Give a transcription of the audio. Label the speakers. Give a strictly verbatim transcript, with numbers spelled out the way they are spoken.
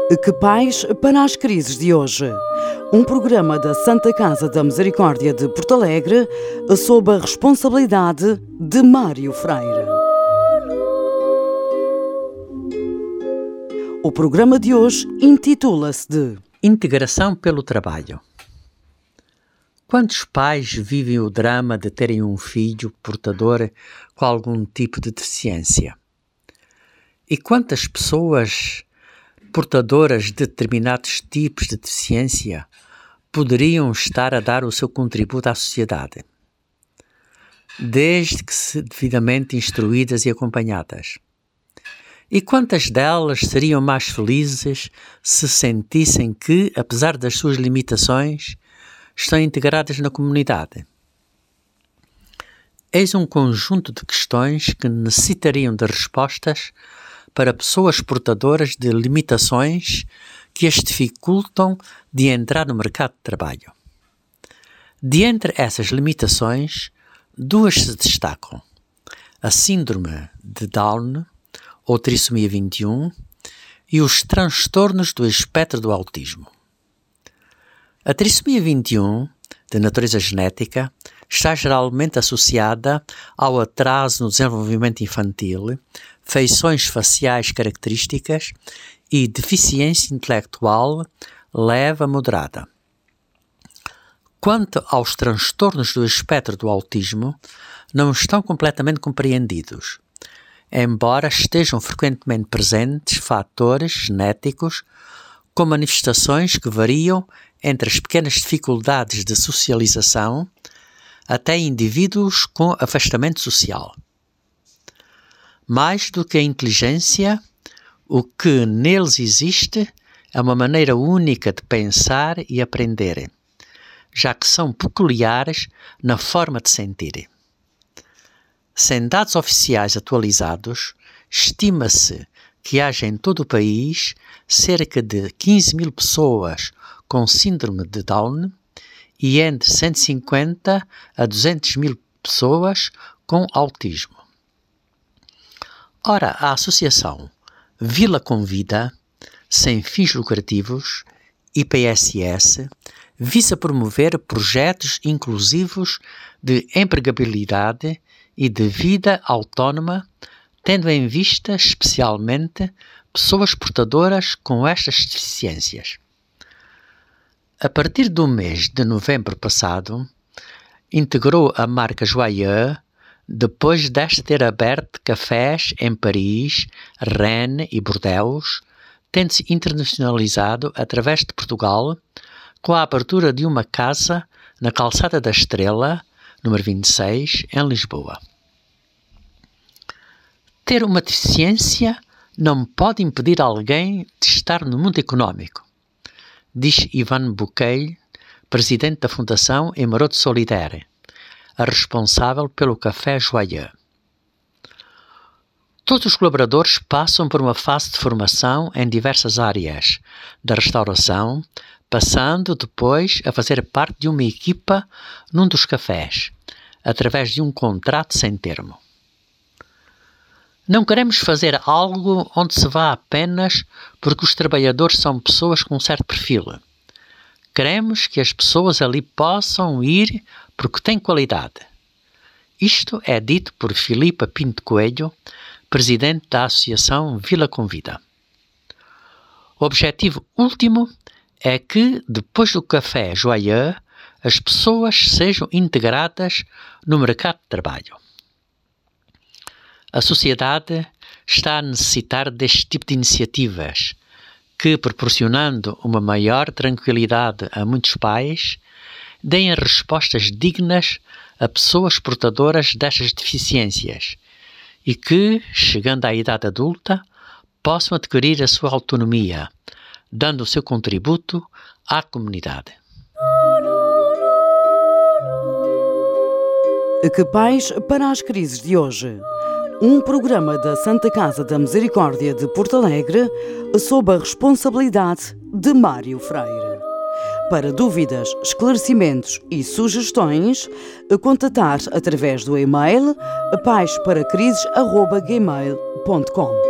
Speaker 1: Que Pais para as Crises de Hoje. Um programa da Santa Casa da Misericórdia de Porto Alegre, sob a responsabilidade de Mário Freire. O programa de hoje intitula-se de
Speaker 2: Integração pelo trabalho. Quantos pais vivem o drama de terem um filho portador com algum tipo de deficiência? E quantas pessoas portadoras de determinados tipos de deficiência poderiam estar a dar o seu contributo à sociedade, desde que se devidamente instruídas e acompanhadas? E quantas delas seriam mais felizes se sentissem que, apesar das suas limitações, estão integradas na comunidade? Eis um conjunto de questões que necessitariam de respostas para pessoas portadoras de limitações que as dificultam de entrar no mercado de trabalho. De entre essas limitações, duas se destacam: a síndrome de Down, ou trissomia vinte e um, e os transtornos do espectro do autismo. A trissomia vinte e um, de natureza genética, está geralmente associada ao atraso no desenvolvimento infantil, feições faciais características e deficiência intelectual leve a moderada. Quanto aos transtornos do espectro do autismo, não estão completamente compreendidos, embora estejam frequentemente presentes fatores genéticos com manifestações que variam entre as pequenas dificuldades de socialização até indivíduos com afastamento social. Mais do que a inteligência, o que neles existe é uma maneira única de pensar e aprender, já que são peculiares na forma de sentir. Sem dados oficiais atualizados, estima-se que haja em todo o país cerca de quinze mil pessoas com síndrome de Down e entre cento e cinquenta a duzentas mil pessoas com autismo. Ora, a Associação Vila Convida, sem fins lucrativos, I P S S, visa promover projetos inclusivos de empregabilidade e de vida autónoma, tendo em vista especialmente pessoas portadoras com estas deficiências. A partir do mês de novembro passado, integrou a marca Joyeux, depois desta ter aberto cafés em Paris, Rennes e Bordeaux, tendo-se internacionalizado através de Portugal, com a abertura de uma casa na Calçada da Estrela, número vinte e seis, em Lisboa. Ter uma deficiência não pode impedir alguém de estar no mundo económico, diz Ivan Bouquet, presidente da Fundação Emeraude Solidaire, a responsável pelo Café Joyeux. Todos os colaboradores passam por uma fase de formação em diversas áreas da restauração, passando depois a fazer parte de uma equipa num dos cafés, através de um contrato sem termo. Não queremos fazer algo onde se vá apenas porque os trabalhadores são pessoas com um certo perfil. Queremos que as pessoas ali possam ir porque têm qualidade. Isto é dito por Filipa Pinto Coelho, presidente da Associação Vila Convida. O objetivo último é que, depois do Café Joyeux, as pessoas sejam integradas no mercado de trabalho. A sociedade está a necessitar deste tipo de iniciativas que, proporcionando uma maior tranquilidade a muitos pais, deem respostas dignas a pessoas portadoras destas deficiências e que, chegando à idade adulta, possam adquirir a sua autonomia, dando o seu contributo à comunidade.
Speaker 1: Que Pais para as Crises de Hoje. Um programa da Santa Casa da Misericórdia de Porto Alegre, sob a responsabilidade de Mário Freire. Para dúvidas, esclarecimentos e sugestões, contatar através do e-mail pais para crises arroba gmail ponto com.